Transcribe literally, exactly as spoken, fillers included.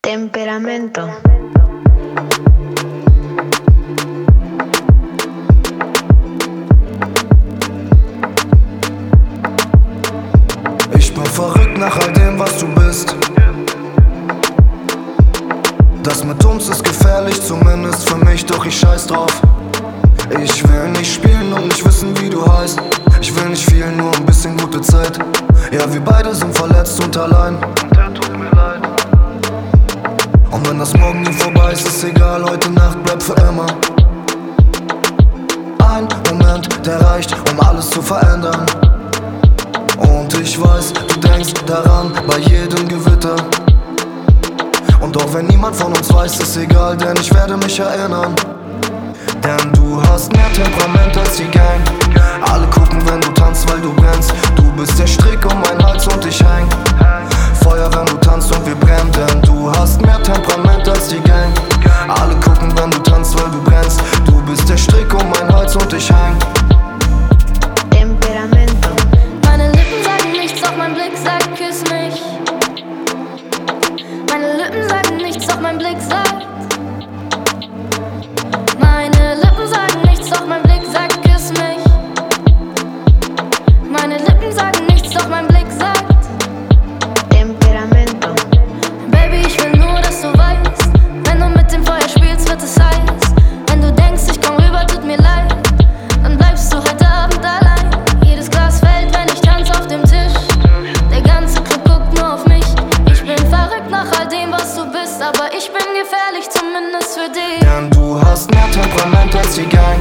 Temperamento. Ich bin verrückt nach all dem, was du bist. Das mit uns ist gefährlich, zumindest für mich, doch ich scheiß drauf. Ich will nicht spielen und nicht wissen, wie du heißt. Ich will nicht viel, nur ein bisschen gute Zeit. Ja, wir beide sind verletzt und allein. Und der tut mir leid. Und wenn das morgen nie vorbei ist, ist egal, heute Nacht bleibt für immer. Ein Moment, der reicht, um alles zu verändern. Und ich weiß, du denkst daran bei jedem Gewitter. Und auch wenn niemand von uns weiß, ist egal, denn ich werde mich erinnern. Denn du hast mehr Temperament als die Gang. Alle gucken, wenn du tanzt, weil du brennst. Du bist der Strick um meinen Hals und ich häng. Feuer, wenn du tanzt und wir brennen. Denn du hast mehr Temperament als die Gang. Alle gucken, wenn du tanzt, weil du brennst. Du bist der Strick um meinen Hals und ich häng. Temperamento. Meine Lippen sagen nichts, doch mein Blick sagt, küss mich. Meine Lippen sagen nichts, doch mein Blick sagt. Meine Lippen sagen nichts, doch mein Blick sagt, küss mich. Meine Lippen sagen nichts, doch mein Blick sagt. Temperamento. Baby, ich will nur, dass du weißt, wenn du mit dem Feuer spielst, wird es heiß. Wenn du denkst, ich komm rüber, tut mir leid, dann bleibst du heute Abend allein. Jedes Glas fällt, wenn ich tanz auf dem Tisch. Der ganze Club guckt nur auf mich. Ich bin verrückt nach all dem, was du bist, aber ich bin gefährlich, zumindest für dich. Denn du hast mehr Temperament als die Gang.